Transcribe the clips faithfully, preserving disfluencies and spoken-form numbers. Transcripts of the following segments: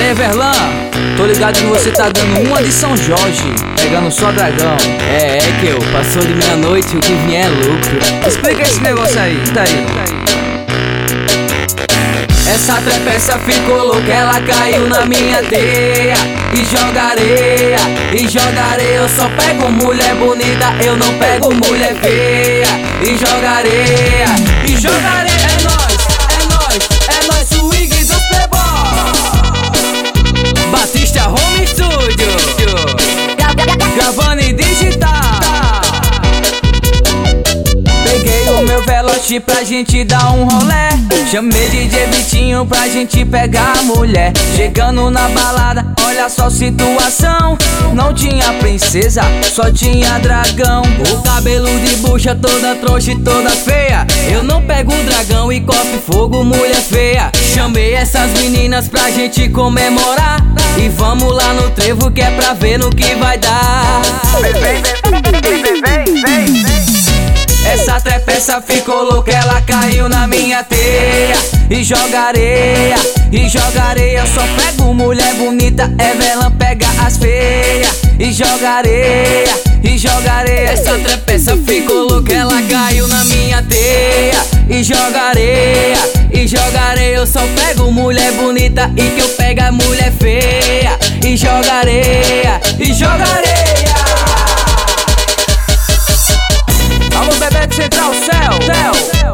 aí, Verlan, tô ligado que você tá dando uma de São Jorge, pegando só dragão. É, é que eu passou de meia-noite, o que vier é lucro. Explica esse negócio aí, tá aí. Essa trepeça ficou louca, ela caiu na minha teia. E joga areia, e joga areia. Eu só pego mulher bonita, eu não pego mulher feia. E joga areia, e joga areia. É nóis, é nóis, é nóis, swing do playboy. Batista Home Studio, gravando em digital. Peguei o meu Veloce pra gente dar um rolé. Chamei D J Vitinho pra gente pegar a mulher. Chegando na balada, olha só a situação. Não tinha princesa, só tinha dragão. O cabelo de bucha toda trouxa e toda feia. Eu não pego o dragão e cospe fogo, mulher feia. Chamei essas meninas pra gente comemorar. E vamos lá no trevo que é pra ver no que vai dar. Vem, vem, vem, vem, vem, vem, vem. Essa trepeça ficou louca, ela caiu na minha teia. E joga areia, e joga areia. Eu só pego mulher bonita, Everlan pega as feias. E joga areia, e joga areia. Essa trepeça ficou louca, ela caiu na minha teia. E joga areia, e joga areia. Eu só pego mulher bonita e que eu pego a mulher feia. E joga areia, e joga areia. Alô, bebê de Central Céu, Céu.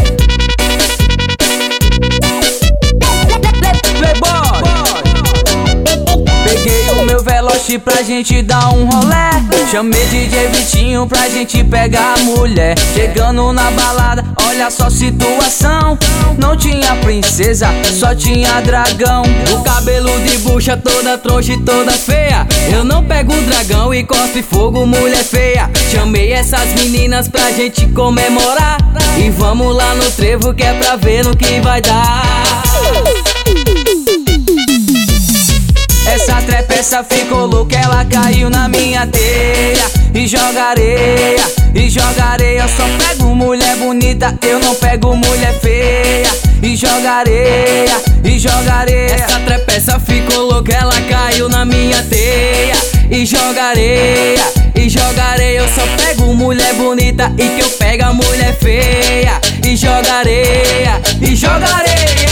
Playboy. Peguei o meu Veloce pra gente dar um rolé. Chamei D J Vitinho pra gente pegar a mulher. Chegando na balada, olha só a situação. Não tinha princesa, só tinha dragão. O cabelo de bucha toda trouxa e toda feia. Eu não pego o dragão e cospe fogo, mulher feia. Chamei essas meninas pra gente comemorar. E vamos lá no trevo que é pra ver no que vai dar. Essa trepeça ficou louca, ela caiu na minha teia. E joga areia, e joga areia. Eu só pego mulher bonita, eu não pego mulher feia. E joga areia, e joga areia. Essa trepeça ficou louca, ela caiu na minha teia. E joga areia, e joga areia. Eu só pego mulher bonita e que eu pego a mulher feia. E joga areia, e joga areia.